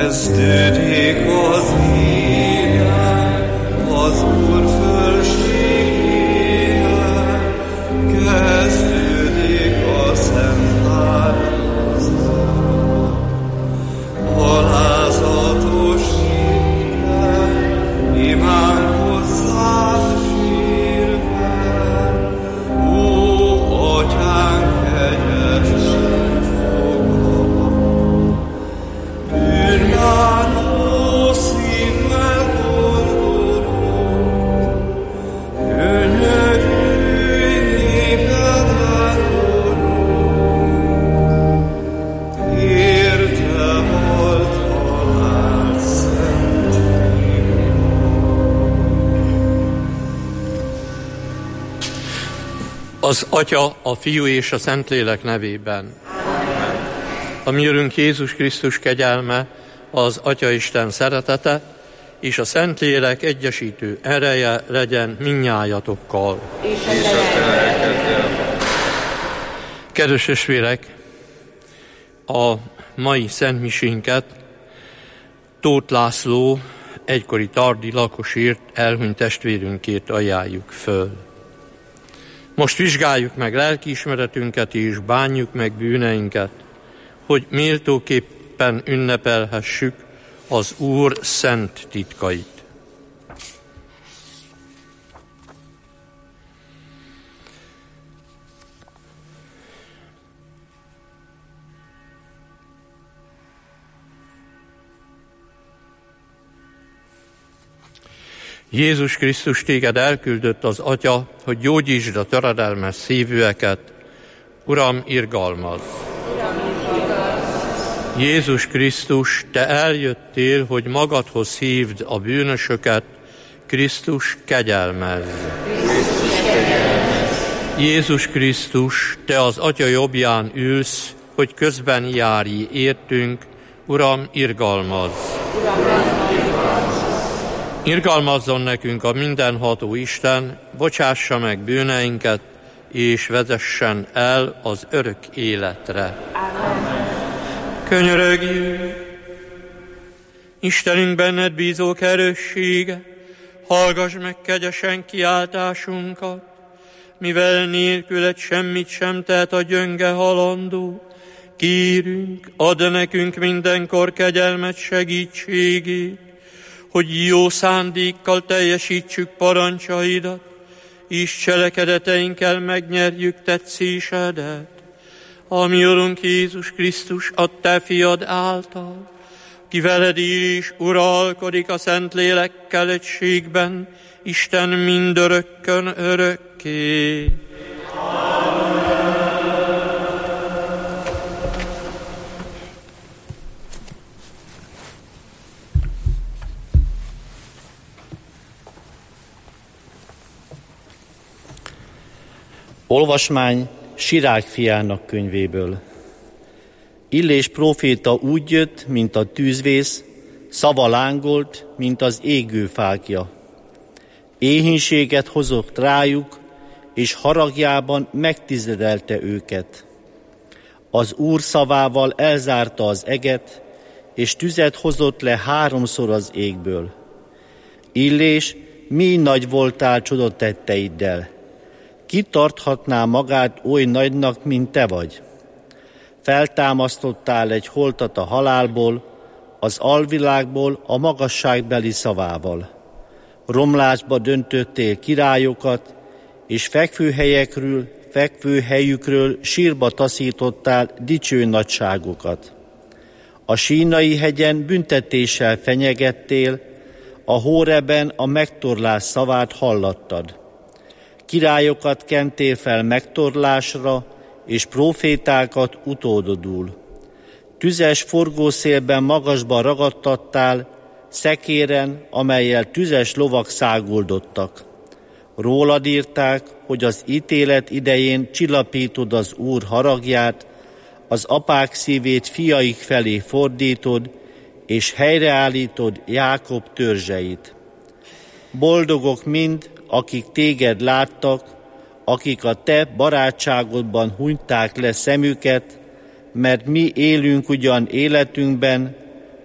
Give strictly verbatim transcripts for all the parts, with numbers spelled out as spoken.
Kezdődik az élet, az Úr fölségére, kezdődik a szent áldozat. Alázatos sírvel, imádkozzál sírvel, ó, Atyánk kegyesen fogad. Bűnbánó szívvel hordozol, gyönyörű népedre borul, érte volt halál szent Az Atya, a Fiú és a Szentlélek nevében. A mi Urunk Jézus Krisztus kegyelme, az Atyaisten szeretete és a Szentlélek egyesítő ereje legyen mindnyájatokkal. és a te lelkeddel. Kedves testvérek, a mai szentmisénket Tóth László egykori tardi lakosért, elhunyt testvérünkért ajánljuk föl. Most vizsgáljuk meg lelkiismeretünket és bánjuk meg bűneinket, hogy méltóképpen ünnepelhessük az Úr szent titkait. Jézus Krisztus téged elküldött az Atya, hogy gyógyítsd a töredelmes szívűeket. Uram, irgalmaz! Jézus Krisztus, te eljöttél, hogy magadhoz hívd a bűnösöket. Krisztus, kegyelmezz! Jézus Krisztus, te az Atya jobbján ülsz, hogy közben járj értünk. Uram, irgalmazz! Irgalmazzon nekünk a mindenható Isten, bocsássa meg bűneinket, és vezessen el az örök életre. Amen. Könyörögjünk! Istenünk, benned bízók erőssége, hallgass meg kegyesen kiáltásunkat, mivel nélküled semmit sem tehet a gyönge halandó. Kérünk, add nekünk mindenkor kegyelmet segítségét, hogy jó szándékkal teljesítsük parancsaidat, és cselekedeteinkkel megnyerjük tetszésedet. Ami Urunk Jézus Krisztus a te fiad által, ki veled él és uralkodik a Szentlélekkel egységben, Isten mindörökkön örökké. Olvasmány Sirák fiának könyvéből. Illés próféta úgy jött, mint a tűzvész, szava lángolt, mint az égő fákja. Éhínséget hozott rájuk, és haragjában megtizedelte őket. Az Úr szavával elzárta az eget, és tüzet hozott le háromszor az égből. Illés, mi nagy voltál csodatetteiddel! Ki tarthatná magát oly nagynak, mint te vagy? Feltámasztottál egy holtat a halálból, az alvilágból a magasságbeli szavával. Romlásba döntöttél királyokat, és fekvőhelyekről, fekvőhelyükről sírba taszítottál dicső nagyságokat. A Sínai hegyen büntetéssel fenyegettél, a Hóreben a megtorlás szavát hallattad. Királyokat kentél fel megtorlásra, és prófétákat utódodul. Tüzes forgószélben magasba ragadtattál, szekéren, amellyel tüzes lovak száguldottak. Rólad írták, hogy az ítélet idején csillapítod az Úr haragját, az apák szívét fiaik felé fordítod, és helyreállítod Jákob törzseit. Boldogok mind, akik téged láttak, akik a te barátságodban hunyták le szemüket, mert mi élünk ugyan életünkben,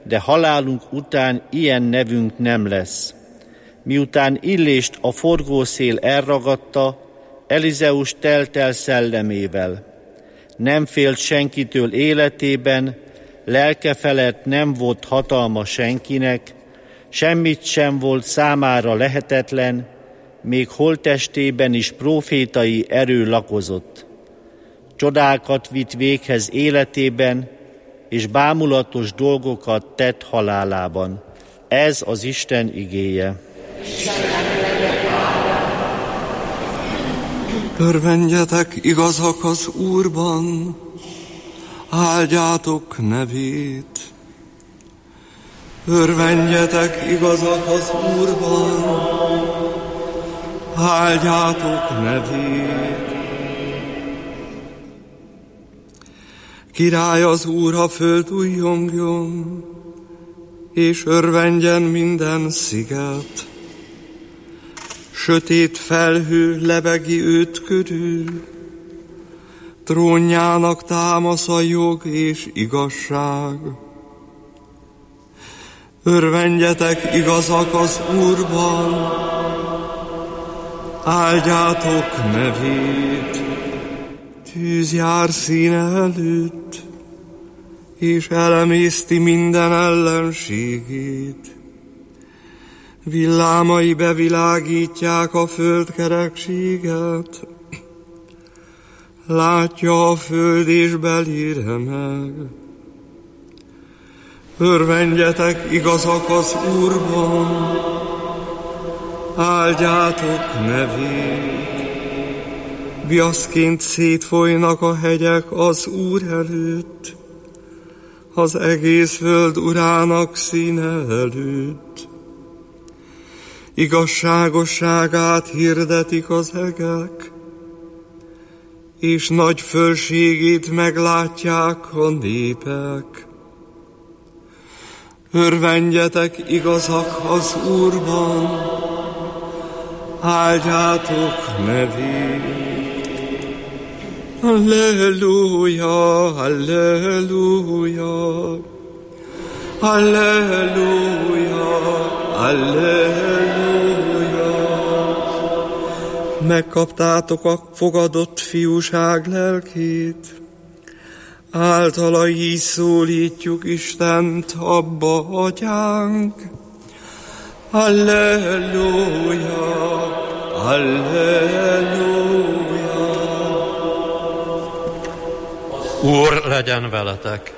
de halálunk után ilyen nevünk nem lesz. Miután Illést a forgószél elragadta, Elizeus telt el szellemével. Nem félt senkitől életében, lelke felett nem volt hatalma senkinek, semmit sem volt számára lehetetlen, még holttestében is prófétai erő lakozott. Csodákat vitt véghez életében, és bámulatos dolgokat tett halálában. Ez az Isten igéje. Örvendjetek igazak az Úrban, áldjátok nevét. Örvendjetek igazak az Úrban, áldjátok nevét. Király az Úr, a föld újjongjon, és örvendjen minden sziget. Sötét felhő lebegi őt körül, trónjának támasz a jog és igazság. Örvendjetek igazak az Úrban, áldjátok nevét. Tűz jár színe előtt, és elemészti minden ellenségét. Villámai bevilágítják a földkerekséget, látja a föld és belére meg. Örvendjetek igazak az Úrban, áldjátok nevét. Viaszként szétfolynak a hegyek az Úr előtt, az egész föld Urának színe előtt. Igazságosságát hirdetik az egek, és nagy fölségét meglátják a népek. Örvendjetek igazak az Úrban, áldjátok nevét. Halleluja, halleluja, halleluja, halleluja. Megkaptátok a fogadott fiúság lelkét, általa így szólítjuk Istent, Abba, Atyánk. Halleluja, halleluja. Úr legyen veletek!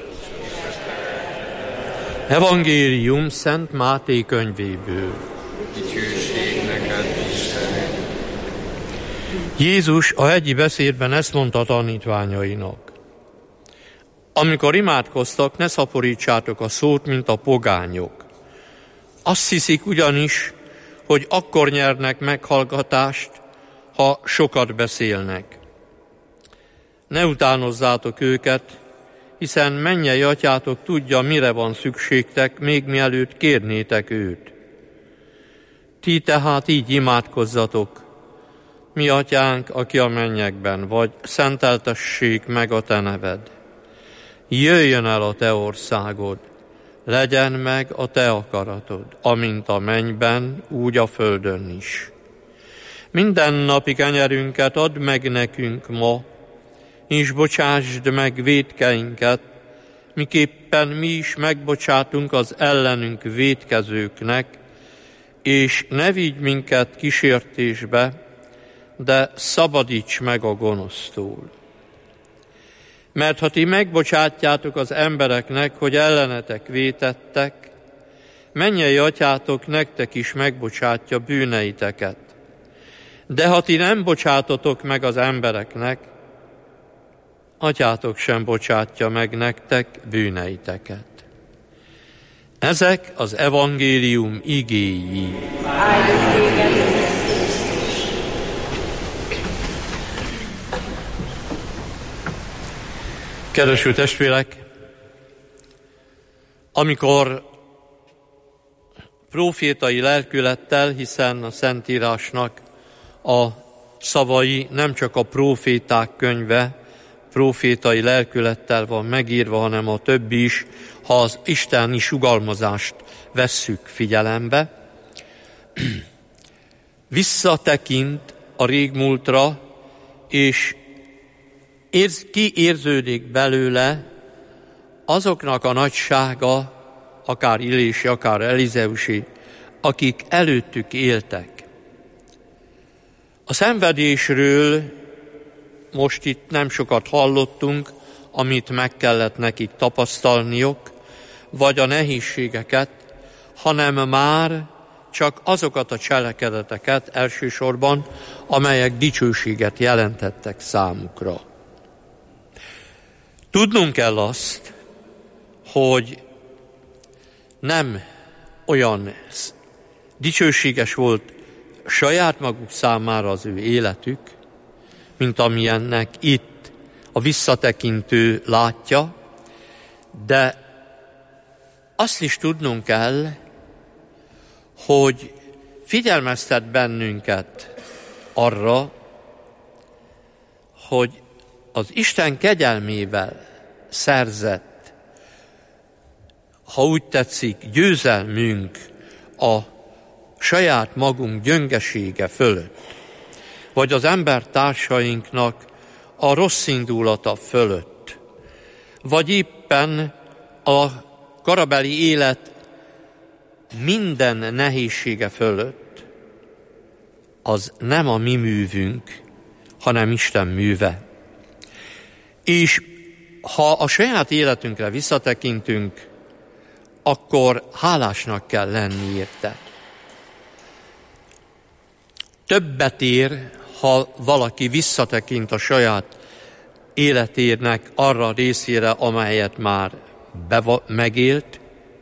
Evangélium Szent Máté könyvéből. Dicsőség neked, Istenem! Jézus a hegyi beszédben ezt mondta a tanítványainak. Amikor imádkoztak, ne szaporítsátok a szót, mint a pogányok. Azt hiszik ugyanis, hogy akkor nyernek meghallgatást, ha sokat beszélnek. Ne utánozzátok őket, hiszen mennyei atyátok tudja, mire van szükségtek, még mielőtt kérnétek őt. Ti tehát így imádkozzatok: mi atyánk, aki a mennyekben vagy, szenteltessék meg a te neved. Jöjjön el a te országod, legyen meg a te akaratod, amint a mennyben, úgy a földön is. Minden napi kenyerünket add meg nekünk ma, és bocsásd meg vétkeinket, miképpen mi is megbocsátunk az ellenünk vétkezőknek, és ne vigy minket kísértésbe, de szabadíts meg a gonosztól. Mert ha ti megbocsátjátok az embereknek, hogy ellenetek vétettek, mennyei atyátok nektek is megbocsátja bűneiteket. De ha ti nem bocsátotok meg az embereknek, atyátok sem bocsátja meg nektek bűneiteket. Ezek az evangélium igéi. Kedves testvérek, amikor prófétai lelkülettel, hiszen a Szentírásnak a szavai nem csak a próféták könyve, profétai lelkülettel van megírva, hanem a többi is, ha az isteni sugalmazást vesszük figyelembe. Visszatekint a régmúltra, és érz, kiérződik belőle azoknak a nagysága, akár Illési, akár Elizeusi, akik előttük éltek. A szenvedésről most itt nem sokat hallottunk, amit meg kellett nekik tapasztalniuk, vagy a nehézségeket, hanem már csak azokat a cselekedeteket elsősorban, amelyek dicsőséget jelentettek számukra. Tudnunk kell azt, hogy nem olyan dicsőséges volt saját maguk számára az ő életük, mint amilyennek itt a visszatekintő látja, de azt is tudnunk kell, hogy figyelmeztet bennünket arra, hogy az Isten kegyelmével szerzett, ha úgy tetszik, győzelmünk a saját magunk gyöngesége fölött, vagy az embertársainknak a rossz indulata fölött, vagy éppen a korabeli élet minden nehézsége fölött, az nem a mi művünk, hanem Isten műve. És ha a saját életünkre visszatekintünk, akkor hálásnak kell lenni érte. Többet ér, ha valaki visszatekint a saját életének arra részére, amelyet már beva- megélt,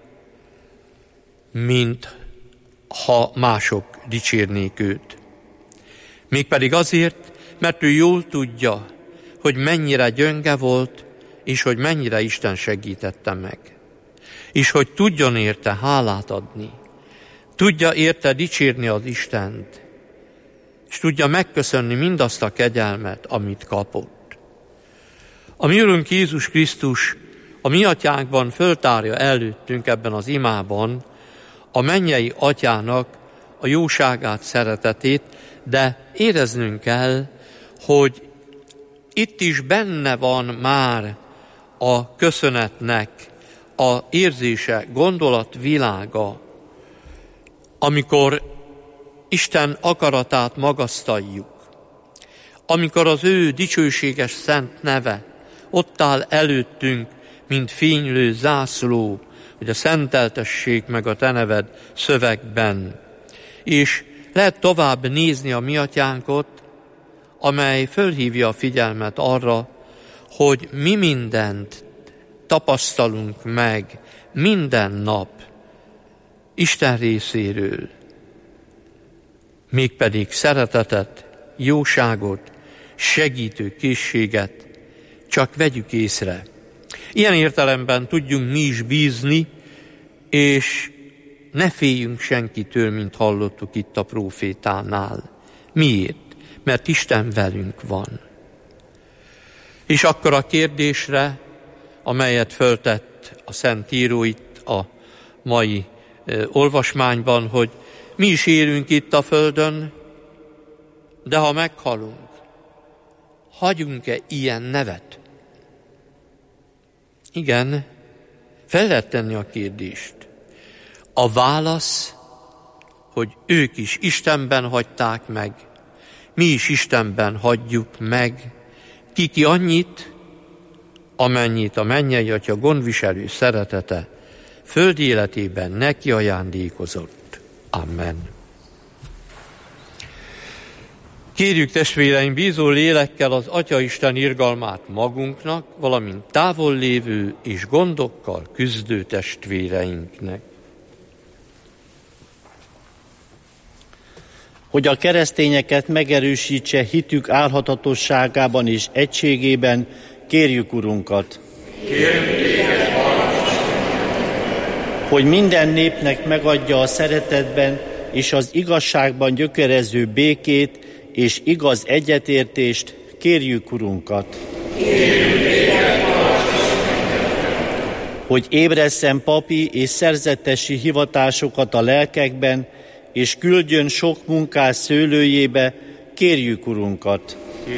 mint ha mások dicsérnék őt. Mégpedig azért, mert ő jól tudja, hogy mennyire gyönge volt, és hogy mennyire Isten segítette meg. És hogy tudjon érte hálát adni, tudja érte dicsérni az Istent, és tudja megköszönni mindazt a kegyelmet, amit kapott. A mi Urunk Jézus Krisztus a mi atyánkban föltárja előttünk ebben az imában a mennyei atyának a jóságát, szeretetét, de éreznünk kell, hogy itt is benne van már a köszönetnek a érzése, gondolatvilága, amikor Isten akaratát magasztaljuk, amikor az ő dicsőséges szent neve ott áll előttünk, mint fénylő zászló, hogy a szenteltessék meg a te neved szövegben. És lehet tovább nézni a mi atyánkot, amely fölhívja a figyelmet arra, hogy mi mindent tapasztalunk meg minden nap Isten részéről, mégpedig szeretetet, jóságot, segítő készséget csak vegyük észre. Ilyen értelemben tudjunk mi is bízni, és ne féljünk senkitől, mint hallottuk itt a prófétánál. Miért? Mert Isten velünk van. És akkor a kérdésre, amelyet föltett a Szentíró itt a mai e, olvasmányban, hogy mi is élünk itt a földön, de ha meghalunk, hagyunk-e ilyen nevet? Igen, fel lehet tenni a kérdést. A válasz, hogy ők is Istenben hagyták meg, mi is Istenben hagyjuk meg, kiki annyit, amennyit a mennyei Atya gondviselő szeretete földi életében neki ajándékozott. Amen. Kérjük testvéreim bízó lélekkel az Atyaisten irgalmát magunknak, valamint távol lévő és gondokkal küzdő testvéreinknek. Hogy a keresztényeket megerősítse hitük álhatatosságában és egységében, kérjük Urunkat. Kérjük téged, hogy minden népnek megadja a szeretetben és az igazságban gyökerező békét és igaz egyetértést, kérjük Urunkat. hogy ébresszen papi és szerzetesi hivatásokat a lelkekben, és küldjön sok munkás szőlőjébe, kérjük Urunkat.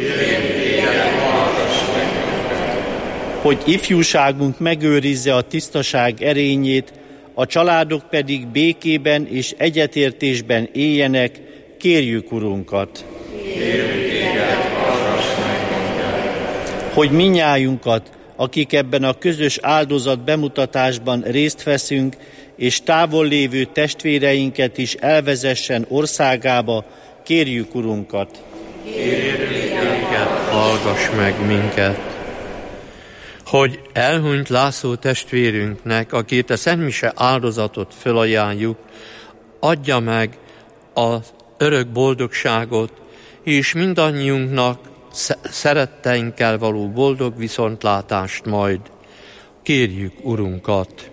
Hogy ifjúságunk megőrizze a tisztaság erényét, a családok pedig békében és egyetértésben éljenek, kérjük Urunkat. Hogy minnyájunkat, akik ebben a közös áldozat bemutatásban részt veszünk, és távol lévő testvéreinket is elvezessen országába, kérjük Urunkat. Kérjük minket, hallgass meg minket. Hogy elhunyt László testvérünknek, akit a szentmise áldozatot felajánljuk, adja meg az örök boldogságot, és mindannyiunknak szeretteinkkel való boldog viszontlátást majd. Kérjük Urunkat.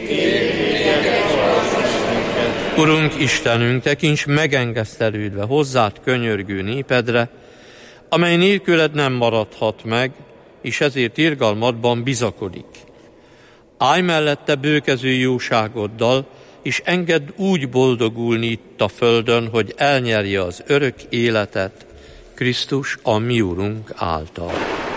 Urunk Istenünk, tekints megengesztelődve hozzád könyörgő népedre, amely nélküled nem maradhat meg, és ezért irgalmadban bizakodik. Állj mellette bőkező jóságoddal, és engedd úgy boldogulni itt a földön, hogy elnyerje az örök életet, Krisztus a mi Urunk által.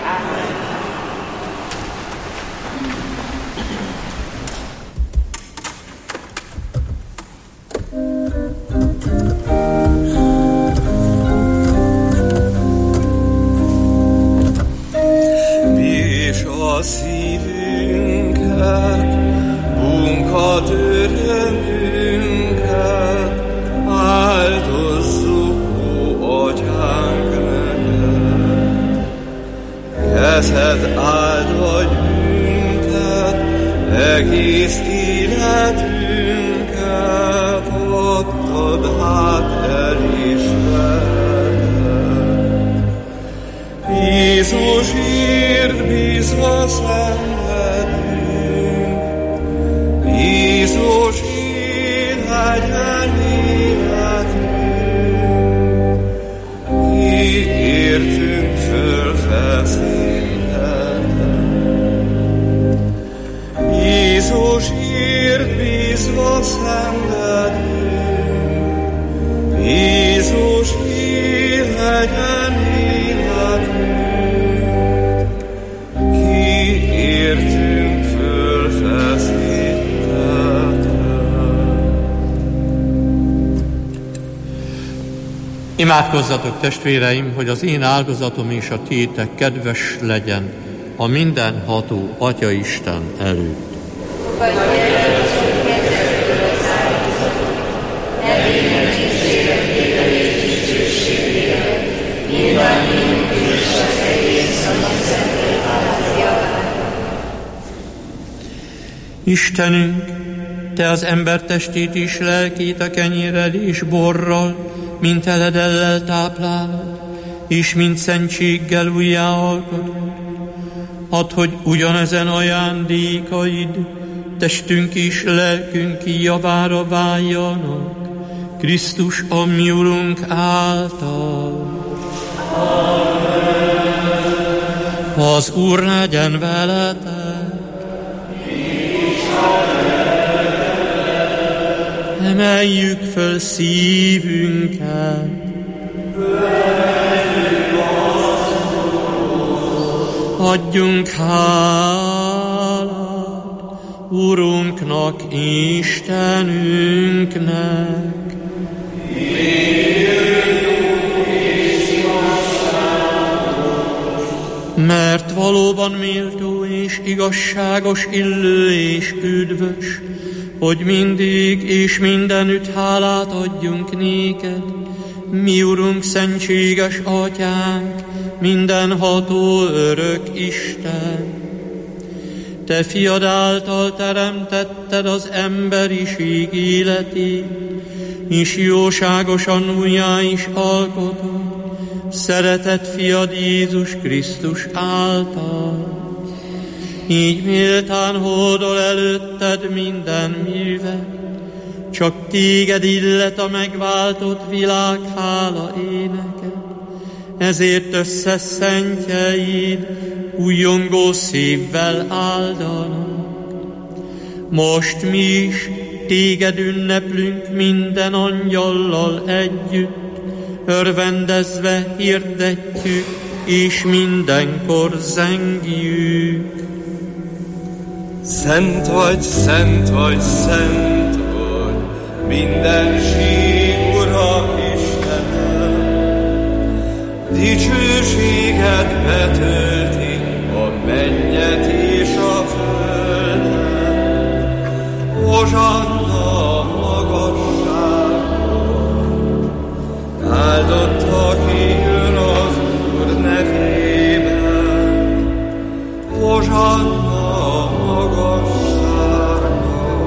És a szívünket, munkat örömünket, áldozzuk, ó Atyánk, neked. Kezed áldva büntet, egész életünket, adtad hát elismerted. Jézusért bízva szenvedünk, Jézusért legyen életünk, ki értünk fölfeszítheted. Jézusért bízva szenvedünk, Jézusért legyen életünk, ki értünk fölfeszítheted. Imádkozzatok, testvéreim, hogy az én áldozatom és a tiétek kedves legyen a mindenható Atyaisten előtt. Istenünk, Te az ember testét és lelkét a kenyérrel és borral, mint eledellel táplálod, és mint szentséggel újjáalkotod. Add, hogy ugyanezen ajándékaid testünk és lelkünk javára váljanak, Krisztus a mi Urunk által. Az Úr legyen veletek! Emeljük föl szívünket! Adjunk hálát Urunknak, Istenünknek! Mert valóban méltó és igazságos, illő és üdvös, hogy mindig és mindenütt hálát adjunk néked, mi Urunk, szentséges Atyánk, mindenható örök Isten. Te fiad által teremtetted az emberiség életét, és jóságosan újjá is alkotod szeretett fiad Jézus Krisztus által. Így méltán hódol előtted minden műve, csak téged illet a megváltott világ hála éneke. Ezért összeszentjeid újongó szívvel áldanak. Most mi is téged ünneplünk minden angyallal együtt, örvendezve hirdetjük, és mindenkor zengjük. Szent vagy, szent vagy, szent vagy, mindenség Ura Istenem. Dicsőséged betölti a mennyet és a földet. Hozsanna magasságban, áldott, aki jön az Úr nevében. Hozsanna magasságban.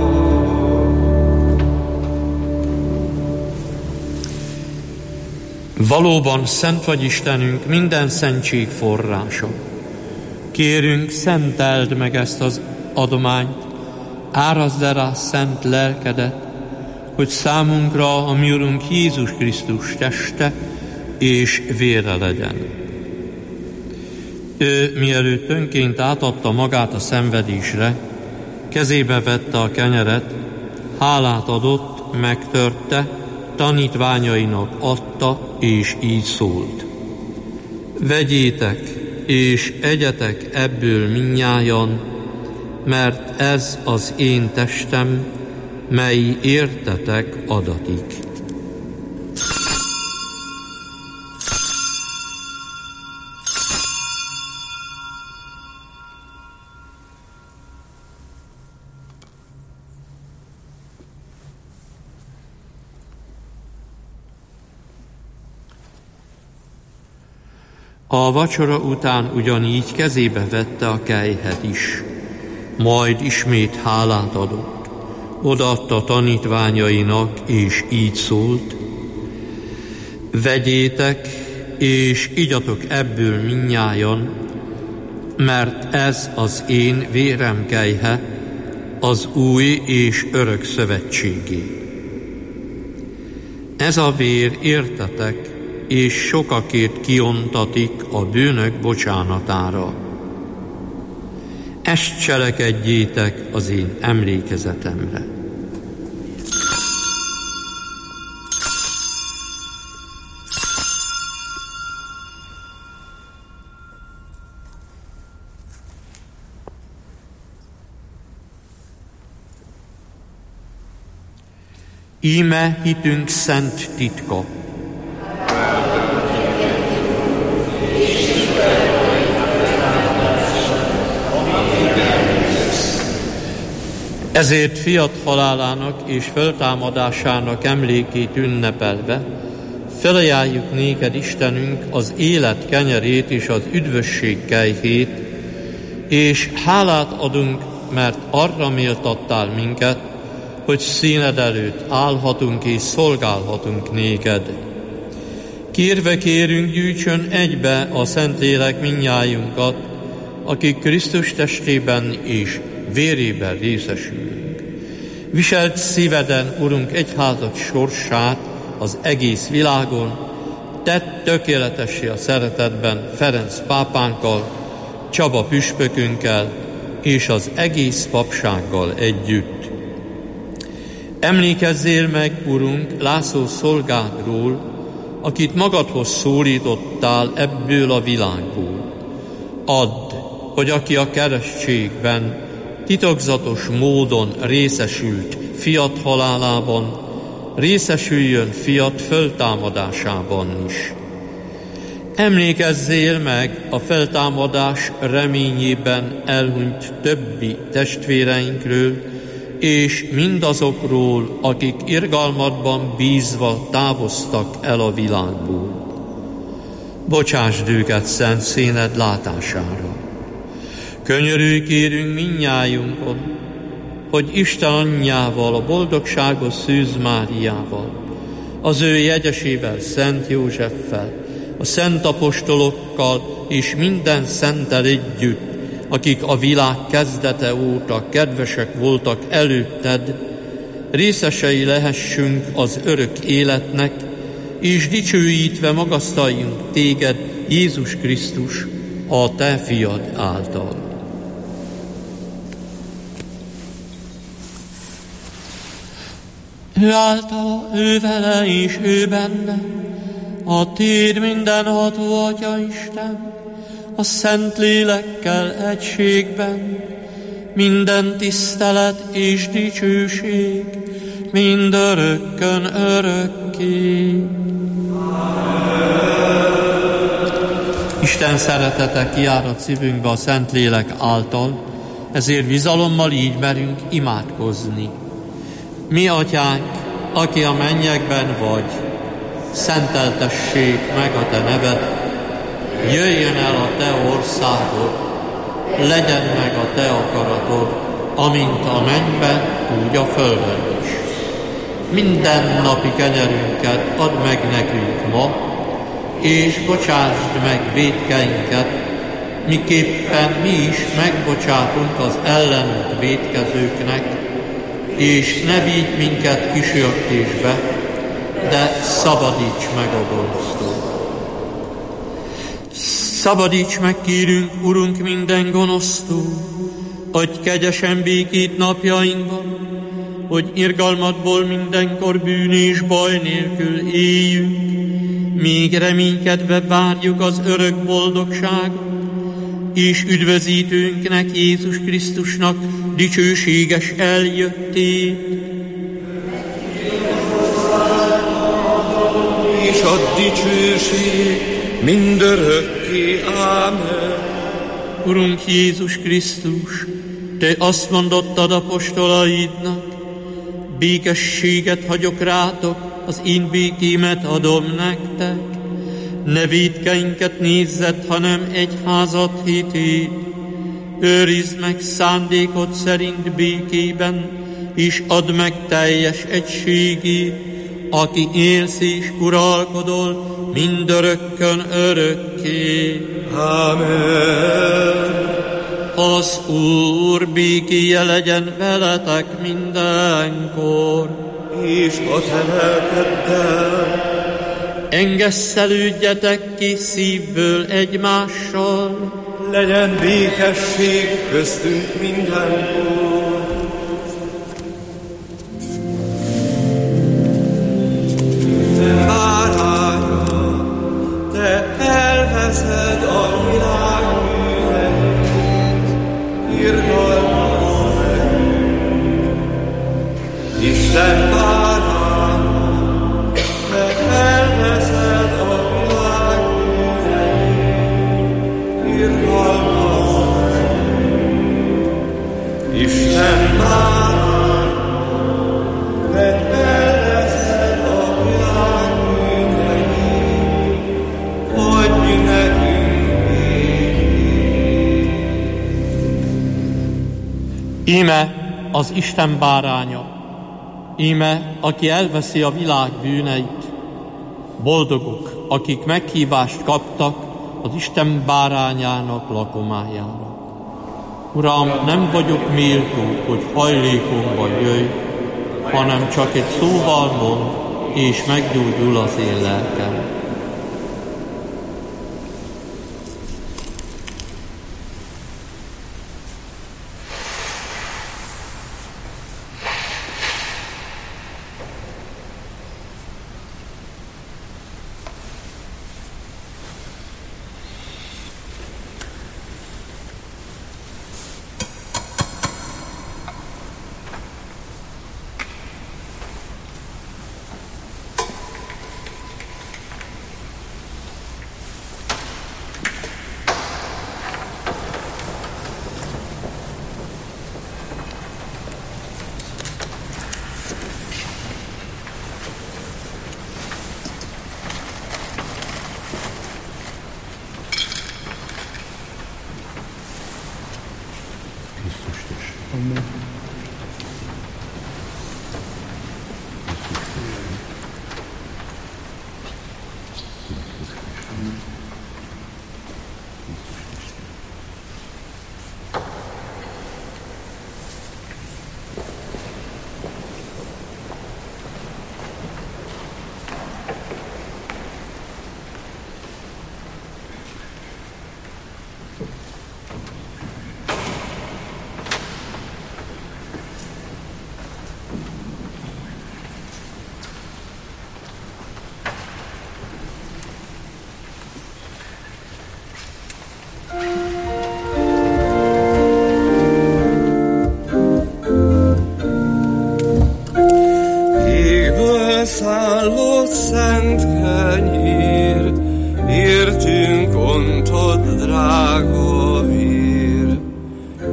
Valóban szent vagy Istenünk, minden szentség forrása. Kérünk, szenteld meg ezt az adományt, árazd el rá szent lelkedet, hogy számunkra a mi Urunk Jézus Krisztus teste és vére legyen. Ő, mielőtt önként átadta magát a szenvedésre, kezébe vette a kenyeret, hálát adott, megtörte, tanítványainak adta, és így szólt. Vegyétek, és egyetek ebből mindnyájan, mert ez az én testem, mely értetek adatik. A vacsora után ugyanígy kezébe vette a kelyhet is, majd ismét hálát adott, odaadta tanítványainak, és így szólt: vegyétek, és igyatok ebből mindnyájan, mert ez az én vérem kelyhe, az új és örök szövetségé. Ez a vér értetek, és sokakért kiontatik a bűnök bocsánatára. Ezt cselekedjétek az én emlékezetemre. Íme hitünk szent titka. Ezért fiat halálának és föltámadásának emlékét ünnepelve felajánljuk néked, Istenünk, az élet kenyerét és az üdvösség kejhét, és hálát adunk, mert arra méltattál minket, hogy színed előtt állhatunk és szolgálhatunk néked. Kérve kérünk, gyűjtsön egybe a Szentlélek mindnyájunkat, akik Krisztus testében és vérében részesülünk. Viselt szíveden, Urunk, egyházad sorsát az egész világon, tedd tökéletessé a szeretetben Ferenc pápánkkal, Csaba püspökünkkel és az egész papsággal együtt. Emlékezzél meg, Urunk, László szolgádról, akit magadhoz szólítottál ebből a világból. Add, hogy aki a keresztségben titokzatos módon részesült fiat halálában, részesüljön fiat föltámadásában is. Emlékezzél meg a feltámadás reményében elhunyt többi testvéreinkről, és mindazokról, akik irgalmadban bízva távoztak el a világból. Bocsásd őket szent színed látására. Könyörülj kérünk mindnyájunkon, hogy Isten anyjával, a boldogságos Szűz Máriával, az ő jegyesével, Szent Józseffel, a szent apostolokkal és minden szenttel együtt, akik a világ kezdete óta kedvesek voltak előtted, részesei lehessünk az örök életnek, és dicsőítve magasztaljunk téged, Jézus Krisztus, a te fiad által. Ő általa, ő vele és ő benne, a téd mindenható Atya Isten, a Szent Lélekkel egységben, minden tisztelet és dicsőség, mindörökkön örökké. Isten szeretete kiárad szívünkbe a Szentlélek által, ezért bizalommal így merünk imádkozni. Mi, Atyánk, aki a mennyekben vagy, szenteltessék meg a te neved, jöjjön el a te országod, legyen meg a te akaratod, amint a mennyben, úgy a földön is. Minden napi kenyerünket add meg nekünk ma, és bocsásd meg vétkeinket, miképpen mi is megbocsátunk az ellenünk vétkezőknek, és ne vigy minket kísértésbe, de szabadíts meg a gonosztól. Szabadíts meg, kérünk, Urunk, minden gonosztól, adj kegyesen békét napjainkban, hogy irgalmadból mindenkor bűn és baj nélkül éljünk, míg reménykedve várjuk az örök boldogságot, és üdvözítőnknek, Jézus Krisztusnak dicsőséges eljöttét. És a dicsőség mindörökké. Ámen. Urunk Jézus Krisztus, te azt mondottad apostolaidnak, békességet hagyok rátok, az én békémet adom nektek. Ne vétkeinket nézzed, hanem egyházat hitét. Őrizd meg szándékod szerint békében, és add meg teljes egységét, aki élsz és uralkodol mindörökkön örökké. Ámen. Az Úr békéje legyen veletek mindenkor. És a te lelkeddel. Engesszelődjetek ki szívből egymással. Legyen békesség köztünk mindenkor. Báránya, te elveszed a világ bűneit, irgalmazz meg. Isten báránya, te elveszed a világ bűneit, irgalmazz meg. Isten báránya, te elveszed a világ bűneit, adj nekünk békét. Íme az Isten báránya, íme, aki elveszi a világ bűneit. Boldogok, akik meghívást kaptak az Isten bárányának lakomájára. Uram, nem vagyok méltó, hogy hajlékomba jöjj, hanem csak egy szóval mond, és meggyógyul az én lelkem.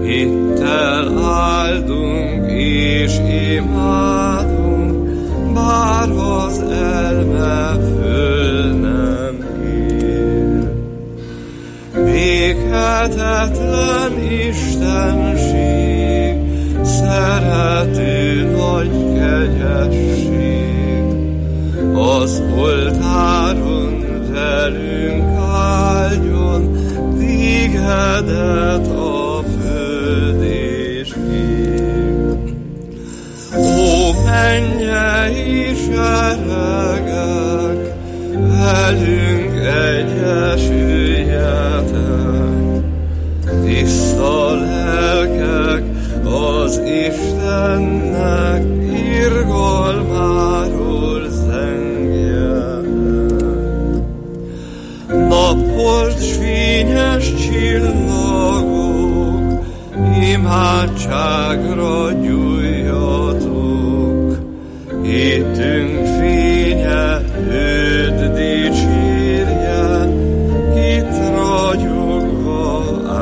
hittel áldunk és imádunk, bár az elme föl nem ér. Véghetetlen istenség, szerető nagy kegyesség, az oltáron velünk áldjon, tégedet a föld és ég. Ó, mennyei seregek, velünk egyesüljetek, tiszta lelkek az Istennek irgalmáról zengjenek. Napholt s fényes csillagok, imádságra gyújjatok, hitünk fénye őt dicsérje, kit ragyogva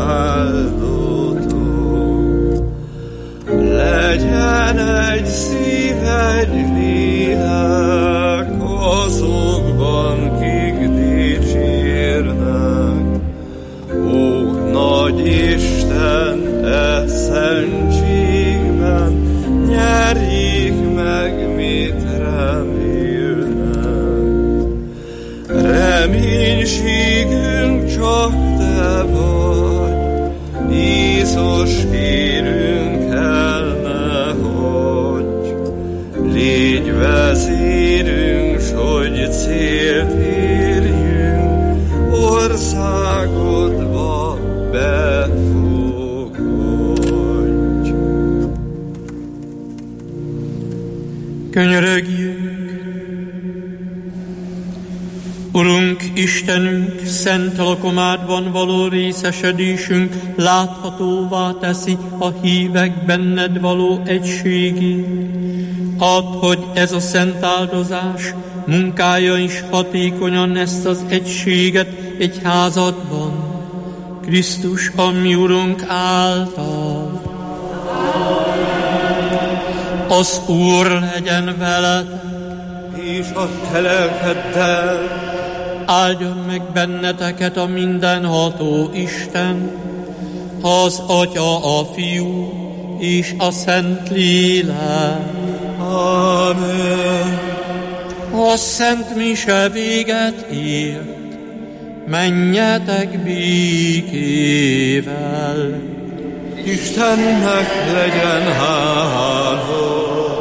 áldotok. Legyen egy szív, egy lélek azokban, kik dicsérnek. Ó, nagy Isten, e szentségben nyerjék meg, mit remélnek. Reménységünk csak te vagy, Jézus, kérünk el ne hagyj. Légy vezérünk, s hogy célt érjünk, országodba befogadj. Könyörögjünk! Urunk, Istenünk, szent lakomádban való részesedésünk láthatóvá teszi a hívek benned való egységét. Add, hogy ez a szent áldozás munkája is hatékonyan ezt az egységet egyházadban, Krisztus, a mi Urunk által. Az Úr legyen veled, és a te lelkeddel. Áldjon meg benneteket a mindenható Isten, az Atya, a Fiú és a Szent Lélek. Amen. A Szent Mise véget ért, menjetek békével. Istennek legyen hála.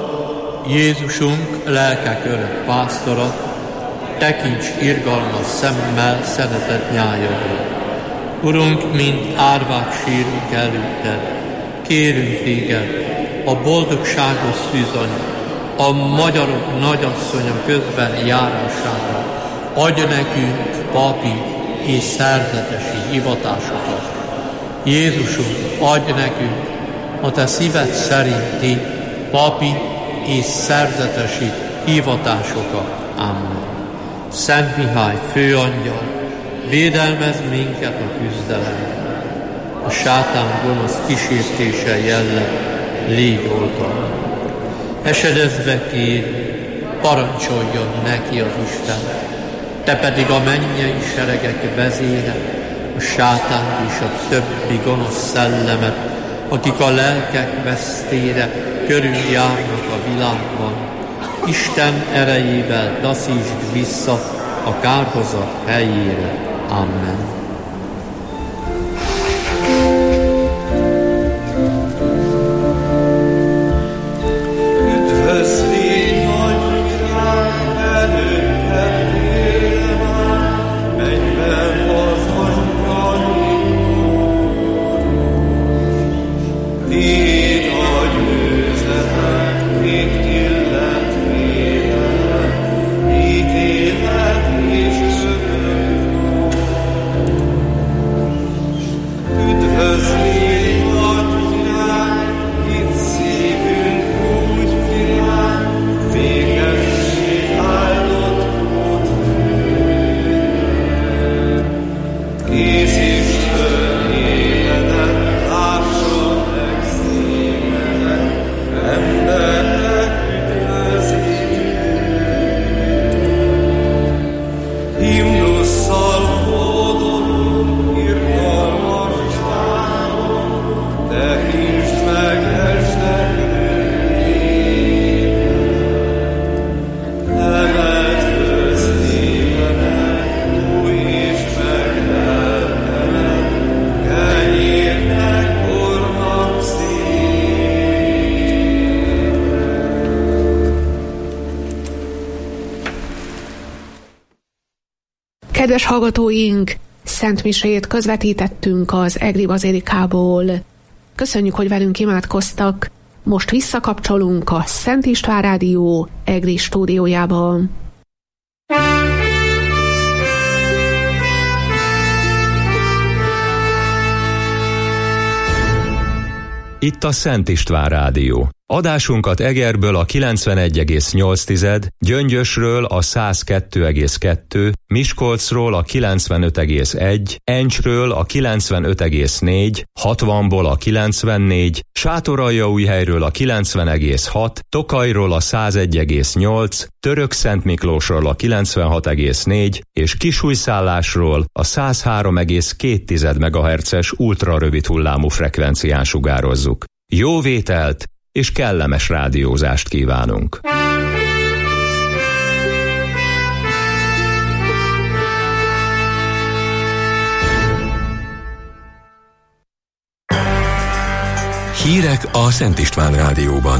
Jézusunk lelkek örök pásztora, tekints irgalmas szemmel szeretett nyájadra. Urunk, mint árvák sírunk előtted, kérünk téged, a boldogságos szűzanya, a magyarok nagyasszonya közben járására, adj nekünk papi és szerzetesi hivatásokat. Jézusunk, adj nekünk a te szíved szerinti papi és szerzetesi hivatásokat. Amen. Szent Mihály főangyal, védelmezz minket a küzdelemben. A sátán gonosz kísértése jellem, légy oltalma. Esedezve kér, parancsoljon neki az Isten, te pedig a mennyei seregek vezére, a sátánt és a többi gonosz szellemet, akik a lelkek vesztére körüljárnak a világban, Isten erejével taszítsd vissza a kárhozat helyére. Amen. Készítsd föl életet, lásson Kedves hallgatóink, Szent Misét közvetítettünk az Egri Bazilikából. Köszönjük, hogy velünk imádkoztak. Most visszakapcsolunk a Szent István Rádió Egri stúdiójába. Itt a Szent István Rádió. Adásunkat Egerből a kilencvenegy egész nyolc, Gyöngyösről a száz kettő egész kettő, Miskolcról a kilencvenöt egész egy, Encsről a kilencvenöt egész négy, hatvanból a kilencvennégy, Sátoraljaújhelyről a kilencven egész hat, Tokajról a száz egy egész nyolc, Törökszentmiklósról a kilencvenhat egész négy és Kisújszállásról a száz három egész két megahertzes ultrarövid hullámú frekvencián sugározzuk. Jó vételt és kellemes rádiózást kívánunk! Hírek a Szent István Rádióban.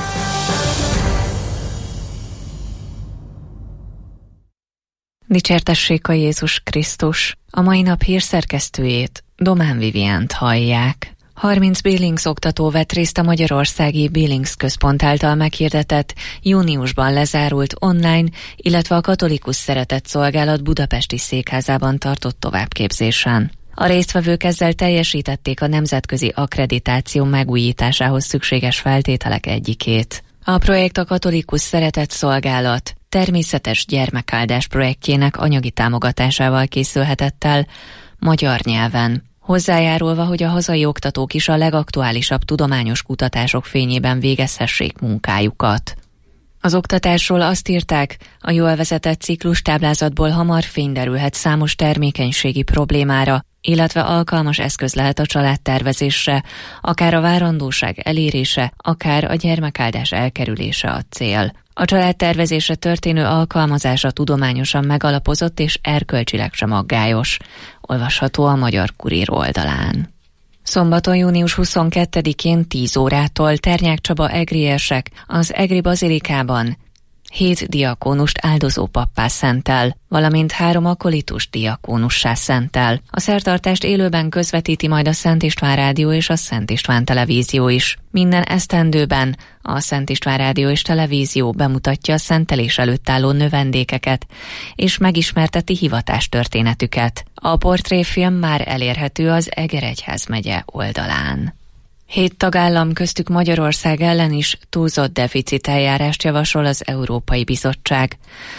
Dicsértessék a Jézus Krisztus! A mai nap hírszerkesztőjét, Domán Vivient hallják. harminc Billings oktató vett részt a Magyarországi Billings Központ által meghirdetett, júniusban lezárult online, illetve a Katolikus Szeretetszolgálat budapesti székházában tartott továbbképzésen. A résztvevők ezzel teljesítették a nemzetközi akkreditáció megújításához szükséges feltételek egyikét. A projekt a Katolikus Szeretetszolgálat természetes gyermekáldás projektjének anyagi támogatásával készülhetett el magyar nyelven, hozzájárulva, hogy a hazai oktatók is a legaktuálisabb tudományos kutatások fényében végezhessék munkájukat. Az oktatásról azt írták, a jól vezetett ciklustáblázatból hamar fény derülhet számos termékenységi problémára, illetve alkalmas eszköz lehet a családtervezésre, akár a várandóság elérése, akár a gyermekáldás elkerülése a cél. A családtervezésre történő alkalmazása tudományosan megalapozott és erkölcsileg sem aggályos. Olvasható a Magyar Kurír oldalán. Szombaton, június huszonkettedikén tíz órától Ternyák Csaba egri érsek az Egri Bazilikában hét diakónust áldozó pappá szentel, valamint három akolitus diakónussá szentel. A szertartást élőben közvetíti majd a Szent István Rádió és a Szent István Televízió is. Minden esztendőben a Szent István Rádió és Televízió bemutatja a szentelés előtt álló növendékeket, és megismerteti hivatástörténetüket. A portréfilm már elérhető az Eger egyházmegye oldalán. Hét tagállam, köztük Magyarország ellen is túlzott deficit eljárást javasol az Európai Bizottság.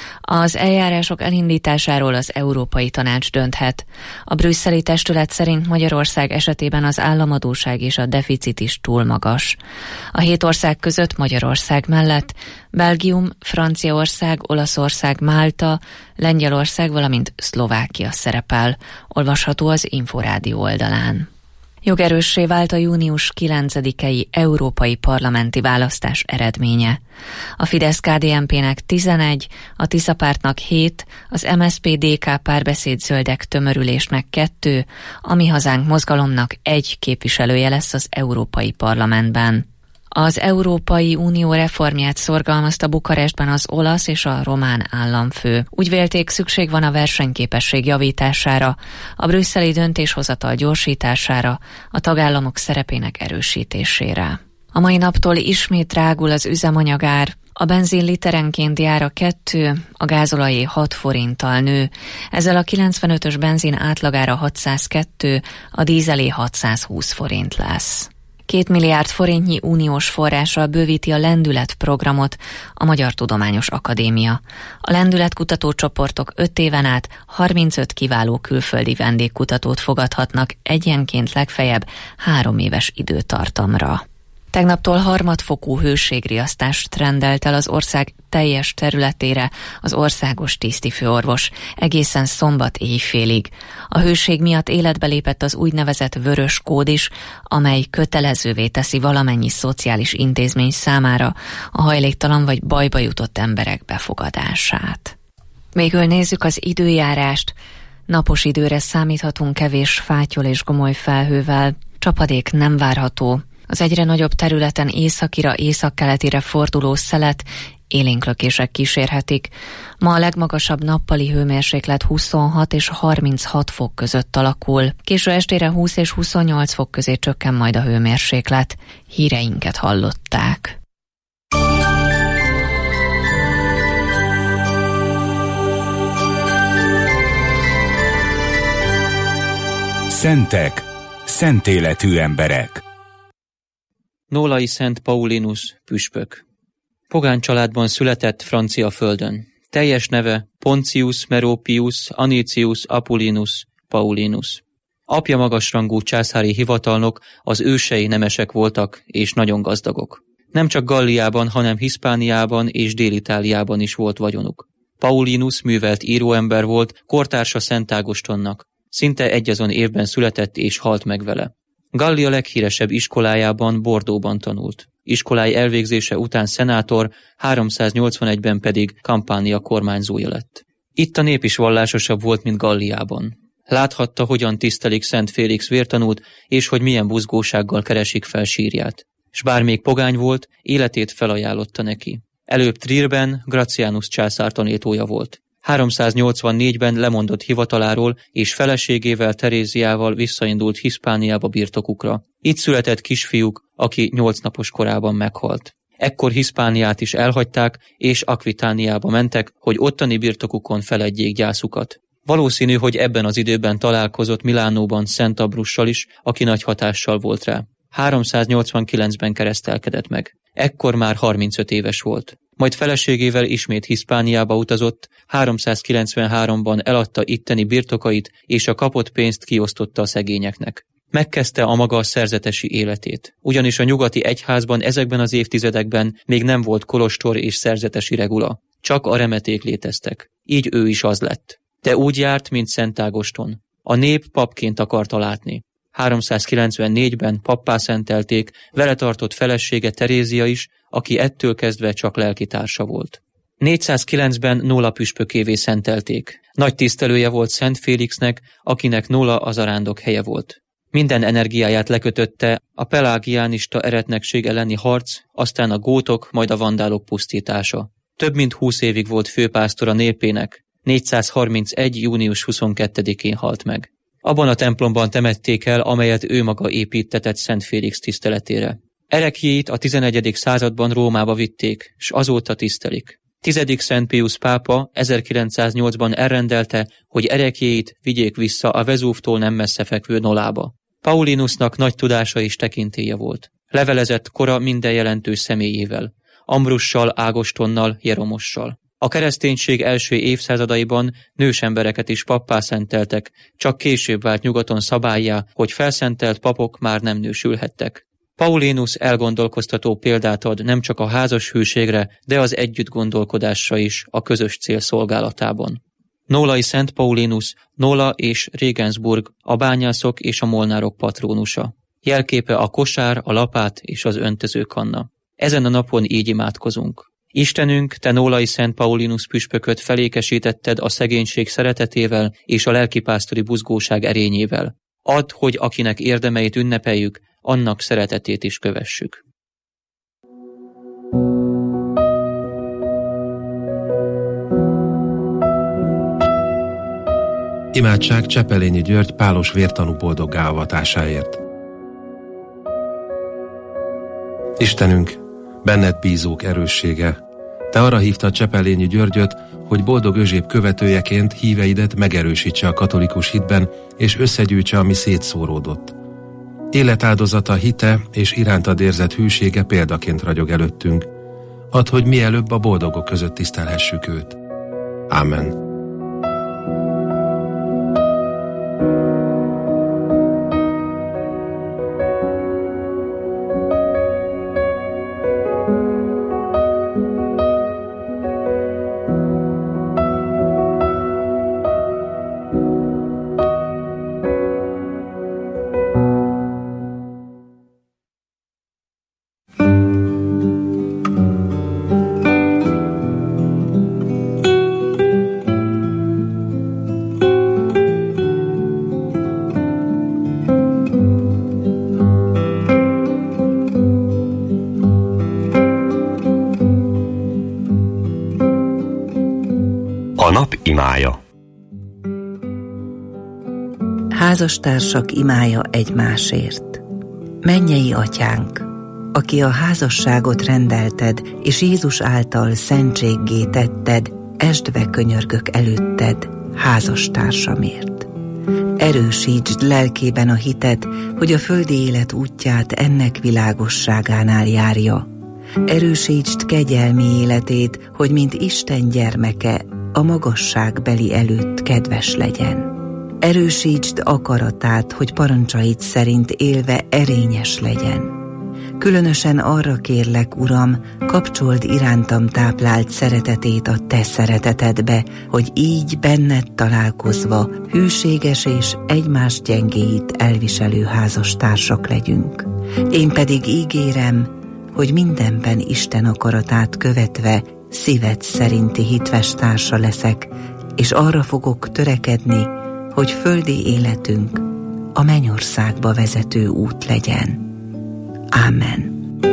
Az eljárások elindításáról az Európai Tanács dönthet. A brüsszeli testület szerint Magyarország esetében az államadósság és a deficit is túl magas. A hét ország között Magyarország mellett Belgium, Franciaország, Olaszország, Málta, Lengyelország, valamint Szlovákia szerepel. Olvasható az Inforádió oldalán. Jogerőssé vált a június kilencedikei európai parlamenti választás eredménye. A Fidesz-ká dé en pének tizenegy, a Tisza Pártnak hét, az em es zé pé dé ká Párbeszéd Zöldek tömörülésnek kettő, a Mi Hazánk mozgalomnak egy képviselője lesz az Európai Parlamentben. Az Európai Unió reformját szorgalmazta Bukarestben az olasz és a román államfő. Úgy vélték, szükség van a versenyképesség javítására, a brüsszeli döntéshozatal gyorsítására, a tagállamok szerepének erősítésére. A mai naptól ismét drágul az üzemanyagár. A benzin literenkénti ára kettő, a gázolajé hat forinttal nő. Ezzel a kilencvenötös benzin átlagára hatszázkettő, a dízelé hatszázhúsz forint lesz. Két milliárd forintnyi uniós forrással bővíti a Lendület programot a Magyar Tudományos Akadémia. A Lendület kutatócsoportok öt éven át harmincöt kiváló külföldi vendégkutatót fogadhatnak egyenként legfeljebb három éves időtartamra. Tegnaptól harmadfokú hőségriasztást rendelt el az ország teljes területére az országos tisztifőorvos egészen szombat éjfélig. A hőség miatt életbe lépett az úgynevezett vörös kód is, amely kötelezővé teszi valamennyi szociális intézmény számára a hajléktalan vagy bajba jutott emberek befogadását. Végül nézzük az időjárást. Napos időre számíthatunk kevés fátyol és gomoly felhővel, csapadék nem várható. Az egyre nagyobb területen északira, északkeletire forduló szelet, élénklökések kísérhetik. Ma a legmagasabb nappali hőmérséklet huszonhat és harminchat fok között alakul. Késő estére húsz és huszonnyolc fok közé csökken majd a hőmérséklet. Híreinket hallották. Szentek, szentéletű emberek. Nólai Szent Paulinus püspök. Pogány családban született francia földön. Teljes neve Pontius Meropius Anicius Apulinus Paulinus. Apja magasrangú császári hivatalnok, az ősei nemesek voltak és nagyon gazdagok. Nem csak Galliában, hanem Hiszpániában és Dél-Itáliában is volt vagyonuk. Paulinus művelt íróember volt, kortársa Szent Ágostonnak. Szinte egyazon évben született és halt meg vele. Gallia leghíresebb iskolájában, Bordeauxban tanult. Iskolái elvégzése után szenátor, háromszáznyolcvanegyben pedig Kampánia kormányzója lett. Itt a nép is vallásosabb volt, mint Galliában. Láthatta, hogyan tisztelik Szent Félix vértanút, és hogy milyen buzgósággal keresik fel sírját. S bár még pogány volt, életét felajánlotta neki. Előbb Trierben Gratianus császár tanítója volt. háromszáznyolcvannégyben lemondott hivataláról, és feleségével, Teréziával visszaindult Hiszpániába birtokukra. Itt született kisfiúk, aki nyolc napos korában meghalt. Ekkor Hiszpániát is elhagyták, és Akvitániába mentek, hogy ottani birtokukon feledjék gyászukat. Valószínű, hogy ebben az időben találkozott Milánóban Szent Abrussal is, aki nagy hatással volt rá. háromszáznyolcvankilencben keresztelkedett meg. Ekkor már harmincöt éves volt. Majd feleségével ismét Hiszpániába utazott, háromszázkilencvenháromban eladta itteni birtokait, és a kapott pénzt kiosztotta a szegényeknek. Megkezdte a maga szerzetesi életét. Ugyanis a nyugati egyházban ezekben az évtizedekben még nem volt kolostor és szerzetesi regula. Csak a remeték léteztek. Így ő is az lett. De úgy járt, mint Szent Ágoston. A nép papként akarta látni. háromszázkilencvennégyben pappá szentelték, vele tartott felesége Terézia is, aki ettől kezdve csak lelkitársa volt. négyszázkilencben Nóla püspökévé szentelték. Nagy tisztelője volt Szent Félixnek, akinek Nóla az arándok helye volt. Minden energiáját lekötötte a pelágiánista eretnekség elleni harc, aztán a gótok, majd a vandálok pusztítása. Több mint húsz évig volt főpásztor a népének, négyszázharmincegy. június huszonkettedikén halt meg. Abban a templomban temették el, amelyet ő maga építtetett Szent Félix tiszteletére. Ereklyéit a tizenegyedik században Rómába vitték, s azóta tisztelik. Tizedik Szent Piusz pápa ezerkilencszáznyolcban elrendelte, hogy ereklyéit vigyék vissza a Vezúvtól nem messze fekvő Nolába. Paulinusnak nagy tudása és tekintélye volt. Levelezett kora minden jelentős személyével, Ambrussal, Ágostonnal, Jeromossal. A kereszténység első évszázadaiban nős embereket is pappá szenteltek, csak később vált nyugaton szabállyá, hogy felszentelt papok már nem nősülhettek. Paulinus elgondolkoztató példát ad nem csak a házas hűségre, de az együttgondolkodásra is a közös cél szolgálatában. Nólai Szent Paulinus, Nola és Regensburg, a bányászok és a molnárok patrónusa. Jelképe a kosár, a lapát és az öntözőkanna. Ezen a napon így imádkozunk. Istenünk, te Nólai Szent Paulinus püspököt felékesítetted a szegénység szeretetével és a lelkipásztori buzgóság erényével. Add, hogy akinek érdemeit ünnepeljük, annak szeretetét is kövessük. Imádság Csepelényi György pálos vértanú boldoggá avatásáért. Istenünk, benned bízók erőssége, te arra hívtad Csepelényi Györgyöt, hogy boldog Özséb követőjeként híveidet megerősítse a katolikus hitben, és összegyűjtse, ami szétszóródott. Életáldozata, hite és irántad érzett hűsége példaként ragyog előttünk. Add, hogy mielőbb a boldogok között tisztelhessük őt. Ámen. A nap imája. Házastársak imája egymásért. Mennyei Atyánk, aki a házasságot rendelted, és Jézus által szentséggé tetted, esd be könyörgök előtted házastársamért. Erősítsd lelkében a hitet, hogy a földi élet útját ennek világosságánál járja. Erősítsd kegyelmi életét, hogy mint Isten gyermeke a magasságbeli előtt kedves legyen. Erősítsd akaratát, hogy parancsait szerint élve erényes legyen. Különösen arra kérlek, Uram, kapcsold irántam táplált szeretetét a te szeretetedbe, hogy így benned találkozva hűséges és egymás gyengéit elviselő házastársak legyünk. Én pedig ígérem, hogy mindenben Isten akaratát követve szíved szerinti hitves társa leszek, és arra fogok törekedni, hogy földi életünk a mennyországba vezető út legyen. Ámen.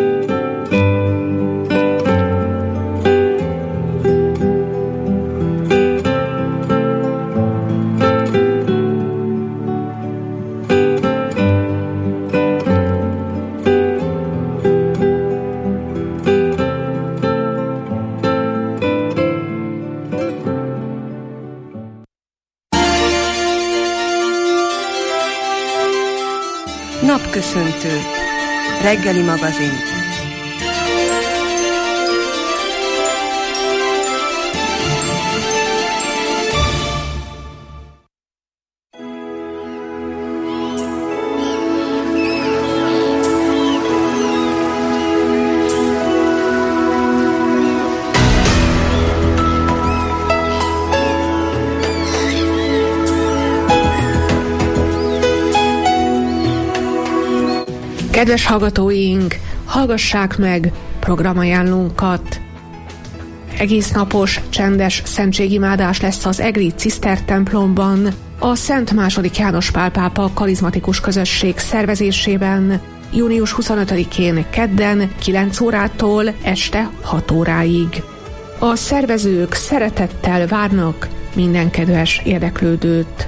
Napköszöntő. Reggeli magazin. Kedves hallgatóink, hallgassák meg programajánlónkat. Egész napos, csendes szentségimádás lesz az egri cisztertemplomban, a Szent második János Pál pápa karizmatikus közösség szervezésében, június huszonötödikén kedden kilenc órától este hat óráig. A szervezők szeretettel várnak minden kedves érdeklődőt.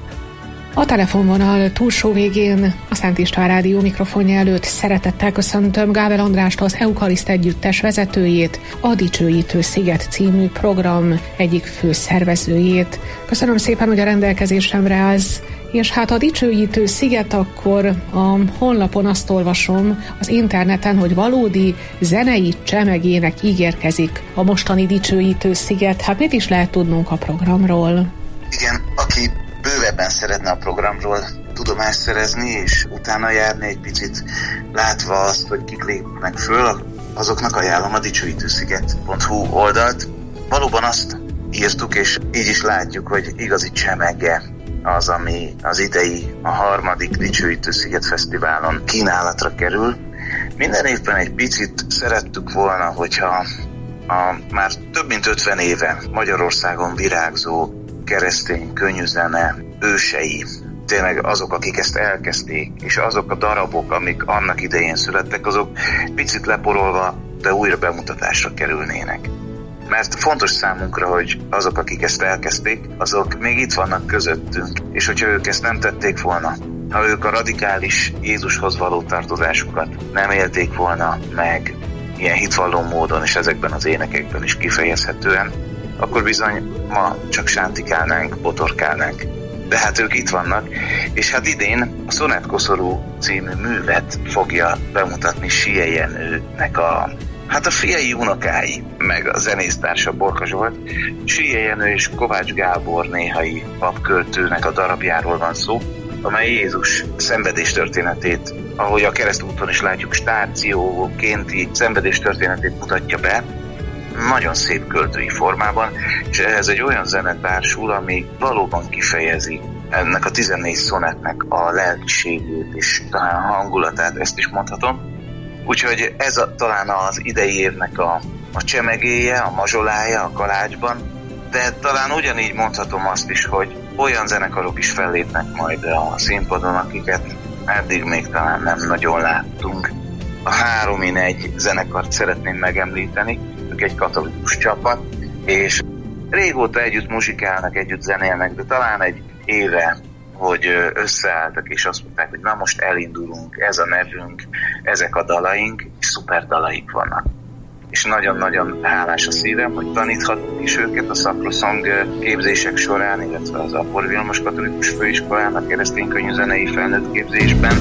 A telefonvonal túlsó végén a Szent István Rádió mikrofonja előtt szeretettel köszöntöm Gábel Andrást, az Eukariszt Együttes vezetőjét, a Dicsőítő Sziget című program egyik főszervezőjét. Köszönöm szépen, hogy a rendelkezésemre állsz, és hát a Dicsőítő Sziget, akkor a honlapon azt olvasom az interneten, hogy valódi zenei csemegének ígérkezik a mostani Dicsőítő Sziget. Hát mit is lehet tudnunk a programról? Igen, aki bővebben szeretne a programról tudomást szerezni, és utána járni egy picit, látva azt, hogy kik lépnek föl, azoknak ajánlom a dicsőítősziget pont hu oldalt. Valóban azt írtuk, és így is látjuk, hogy igazi csemege az, ami az idei, a harmadik Dicsőítősziget Fesztiválon kínálatra kerül. Minden évben egy picit szerettük volna, hogyha a már több mint ötven éve Magyarországon virágzó keresztény könnyűzene ősei, tényleg azok, akik ezt elkezdték, és azok a darabok, amik annak idején születtek, azok picit leporolva, de újra bemutatásra kerülnének. Mert fontos számunkra, hogy azok, akik ezt elkezdték, azok még itt vannak közöttünk, és hogyha ők ezt nem tették volna, ha ők a radikális Jézushoz való tartozásukat nem élték volna meg ilyen hitvalló módon, és ezekben az énekekben is kifejezhetően, akkor bizony ma csak sántikálnánk, botorkálnánk. De hát ők itt vannak, és hát idén a Szonetkoszorú című művet fogja bemutatni Silyei Jenőnek a, hát a fiai unokái, meg a zenésztársa Borka Zsolt. Silyei Jenő és Kovács Gábor néhai papköltőnek a darabjáról van szó, amely Jézus szenvedés történetét, ahogy a keresztúton is látjuk, stációkénti szenvedés történetét mutatja be, nagyon szép költői formában, és ehhez egy olyan zene társul, ami valóban kifejezi ennek a tizennégy szonetnek a lelkiségét és talán a hangulatát, ezt is mondhatom. Úgyhogy ez a, talán az idei évnek a, a csemegéje, a mazsolája a kalácsban, de talán ugyanígy mondhatom azt is, hogy olyan zenekarok is fellépnek majd a színpadon, akiket eddig még talán nem nagyon láttunk. A három in egy zenekart szeretném megemlíteni, ők egy katolikus csapat, és régóta együtt muzsikálnak, együtt zenélnek, de talán egy éve, hogy összeálltak, és azt mondták, hogy na most elindulunk, ez a nevünk, ezek a dalaink, és szuper dalaik vannak. És nagyon-nagyon hálás a szívem, hogy taníthatunk is őket a szakrosong képzések során, illetve az Apor Vilmos Katolikus Főiskolán, a keresztény könnyűzenei felnőtt képzésben,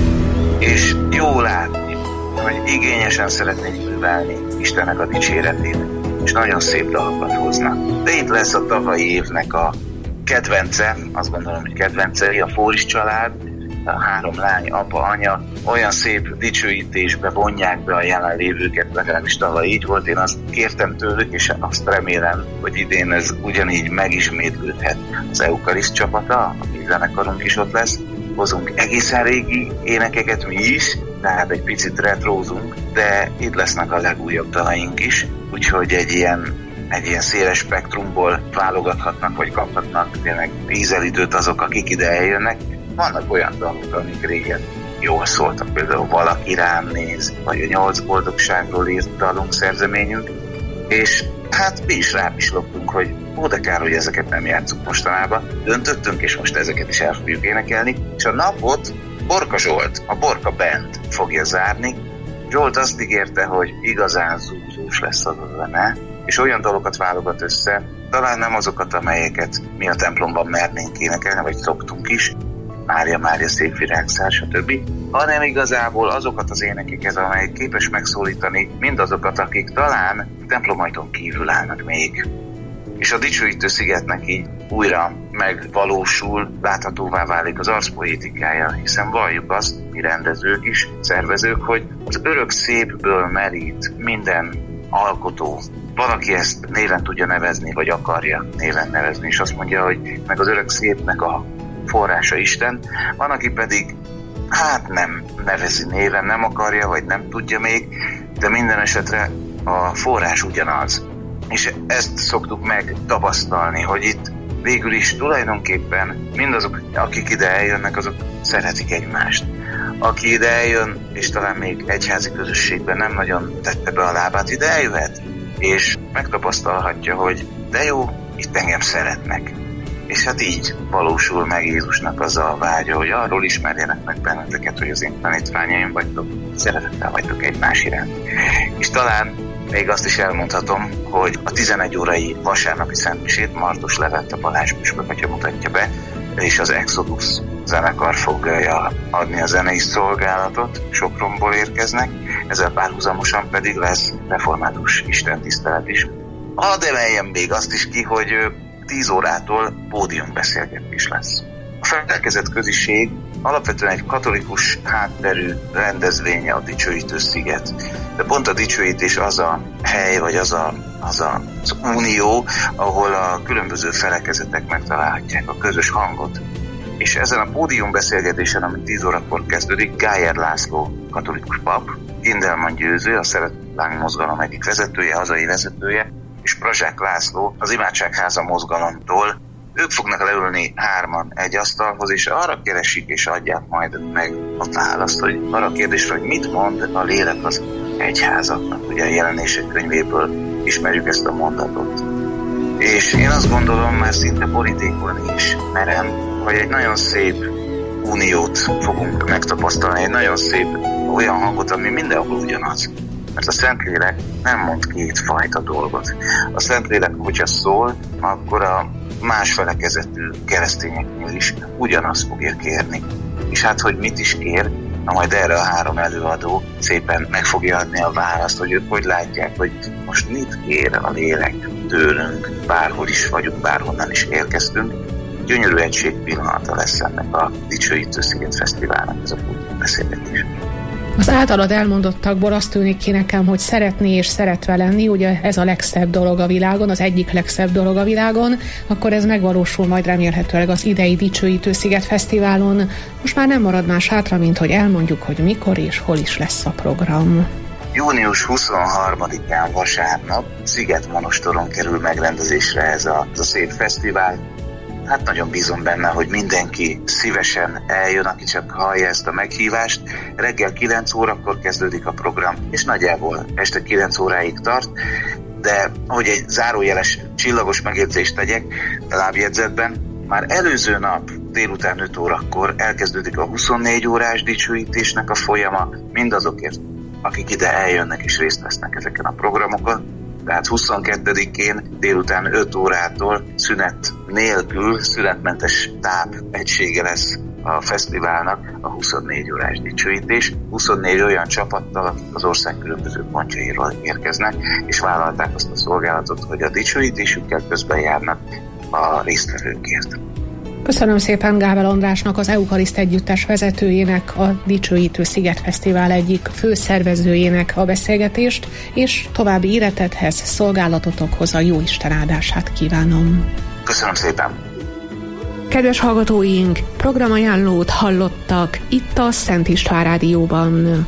és jó látni, hogy igényesen szeretnék művelni Istennek a dicséretét, és nagyon szép dalokat hoznak. De itt lesz a tavalyi évnek a kedvence, azt gondolom, hogy kedvencei, a Fóris család, a három lány, apa, anya, olyan szép dicsőítésbe vonják be a jelenlévőket, legalábbis tavaly így volt, én azt kértem tőlük, és azt remélem, hogy idén ez ugyanígy megismétlődhet. Az Eukariszt csapata, a mi zenekarunk is ott lesz, hozunk egészen régi énekeket mi is, tehát egy picit retrózunk, de itt lesznek a legújabb dalaink is, úgyhogy egy ilyen egy ilyen széles spektrumból válogathatnak, vagy kaphatnak tényleg ízelítőt azok, akik ide eljönnek. Vannak olyan dalok, amik régen jól szóltak, például Valaki rám néz, vagy a Nyolc boldogságról írt dalunk, szerzeményünk, és hát mi is rá is loptunk, hogy ó, de kár, hogy ezeket nem játszunk mostanában. Döntöttünk, és most ezeket is el fogjuk énekelni, és a napot Borka Zsolt, a Borka Band fogja zárni. Zsolt azt ígérte, hogy igazán zúzós lesz az a zene, és olyan dalokat válogat össze, talán nem azokat, amelyeket mi a templomban mernénk énekelni, vagy szoktunk is, Mária, Mária, szép virágszár, stb., hanem igazából azokat az énekeket, amelyek képes megszólítani mindazokat, akik talán templomajtón kívül állnak még. És a dicsőítő szigetnek így újra megvalósul, láthatóvá válik az arcpoétikája, hiszen valljuk azt, mi rendezők is, szervezők, hogy az örök szépből merít minden alkotó. Van, aki ezt néven tudja nevezni, vagy akarja néven nevezni, és azt mondja, hogy meg az örök szépnek a forrása Isten. Van, aki pedig hát nem nevezi néven, nem akarja, vagy nem tudja még, de minden esetre a forrás ugyanaz. És ezt szoktuk megtapasztalni, hogy itt végül is tulajdonképpen mindazok, akik ide eljönnek, azok szeretik egymást. Aki ide eljön, és talán még egyházi közösségben nem nagyon tette be a lábát, ide eljöhet, és megtapasztalhatja, hogy de jó, itt engem szeretnek. És hát így valósul meg Jézusnak az a vágya, hogy arról ismerjenek meg benneteket, hogy az én tanítványaim vagytok, szeretettel vagytok egymás iránt. És talán még azt is elmondhatom, hogy a tizenegy órai vasárnapi szentmisét Martos Levente Balázs püspök atya mutatja be, és az Exodus zenekar fogja adni a zenei szolgálatot, Sopronból érkeznek, ezzel párhuzamosan pedig lesz református istentisztelet is. Hadd emeljem még azt is ki, hogy tíz órától pódiumbeszélgetés lesz. A felelkezett köziség alapvetően egy katolikus hátterű rendezvénye a Dicsőítő sziget. De pont a dicsőítés az a hely, vagy az a, az, a, az unió, ahol a különböző felekezetek megtalálhatják a közös hangot. És ezen a pódiumbeszélgetésen, ami tíz órakor kezdődik, Gájer László katolikus pap, Kindelman Győző, a Szeretláng mozgalom egyik vezetője, hazai vezetője, és Prazsák László az Imádságháza mozgalomtól. Ők fognak leülni hárman egy asztalhoz, és arra keresik és adják majd meg a választ, hogy arra a kérdésre, hogy mit mond a lélek az egyházaknak. Ugye a Jelenések könyvéből ismerjük ezt a mondatot. És én azt gondolom, már szinte borítékolni is merem, hogy egy nagyon szép uniót fogunk megtapasztalni, egy nagyon szép olyan hangot, ami mindenhol ugyanaz. Mert a Szentlélek nem mond kétfajta dolgot. A Szentlélek, hogyha szól, akkor a más felekezetű keresztényeknél is ugyanazt fogja kérni. És hát, hogy mit is kér, na majd erre a három előadó szépen meg fogja adni a választ, hogy ők hogy látják, hogy most mit kér a lélek tőlünk, bárhol is vagyunk, bárhonnan is érkeztünk. Gyönyörű egység pillanata lesz ennek a Dicsőítő Sziget Fesztiválnak ez a beszélgetés. Az általad elmondottakból azt tűnik ki nekem, hogy szeretni és szeretve lenni, ugye ez a legszebb dolog a világon, az egyik legszebb dolog a világon, akkor ez megvalósul majd remélhetőleg az idei Dicsőítő Sziget Fesztiválon. Most már nem marad más hátra, mint hogy elmondjuk, hogy mikor és hol is lesz a program. június huszonharmadikán vasárnap Szigetmonostoron kerül megrendezésre ez a, ez a szép fesztivál. Hát nagyon bízom benne, hogy mindenki szívesen eljön, aki csak hallja ezt a meghívást. Reggel kilenc órakor kezdődik a program, és nagyjából este kilenc óráig tart. de hogy egy zárójeles csillagos megjegyzést tegyek lábjegyzetben, már előző nap délután öt órakor elkezdődik a huszonnégy órás dicsőítésnek a folyama, mindazokért, akik ide eljönnek és részt vesznek ezeken a programokon. Tehát huszonkettedikén délután öt órától szünet nélkül, szünetmentes táp egysége lesz a fesztiválnak a huszonnégy órás dicsőítés. huszonnégy olyan csapattal, akik az ország különböző pontjairól érkeznek, és vállalták azt a szolgálatot, hogy a dicsőítésükkel közben járnak a résztvevőkért. Köszönöm szépen Gábel Andrásnak, az Eukariszt Együttes vezetőjének, a Dicsőítő Sziget Fesztivál egyik főszervezőjének a beszélgetést, és további életedhez, szolgálatotokhoz a Jóisten áldását kívánom. Köszönöm szépen! Kedves hallgatóink, programajánlót hallottak itt a Szent István Rádióban.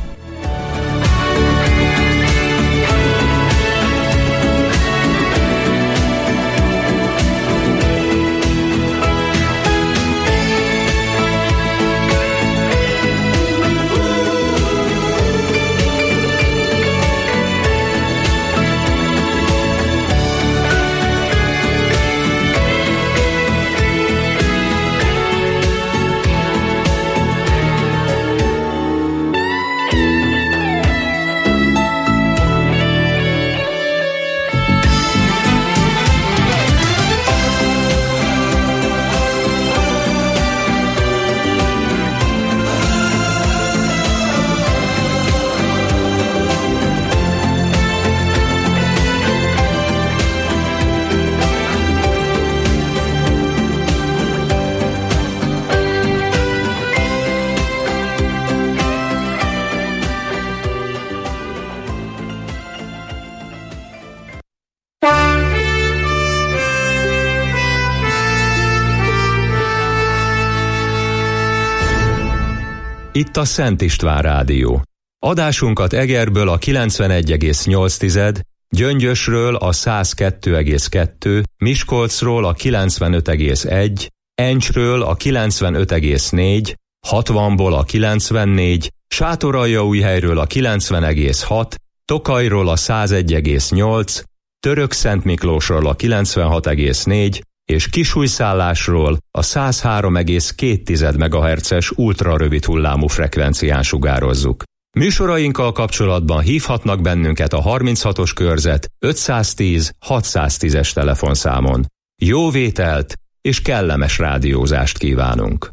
Itt a Szent István Rádió. Adásunkat Egerből a kilencvenegy egész nyolc, Gyöngyösről a száz kettő egész kettő, Miskolcról a kilencvenöt egész egy, Encsről a kilencvenöt egész négy, hatvanból a kilencvennégy, Sátoraljaújhelyről a kilencven egész hat, Tokajról a száz egy egész nyolc, Törökszentmiklósról a kilencvenhat egész négy, és Kisújszállásról a száz három egész két megahertzes ultrarövid hullámú frekvencián sugározzuk. Műsorainkkal kapcsolatban hívhatnak bennünket a harminchatos körzet ötszáztíz hatszáztízes telefonszámon. Jó vételt és kellemes rádiózást kívánunk!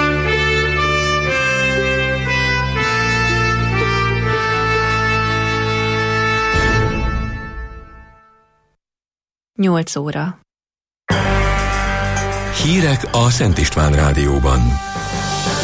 Nyolc óra. Hírek a Szent István Rádióban.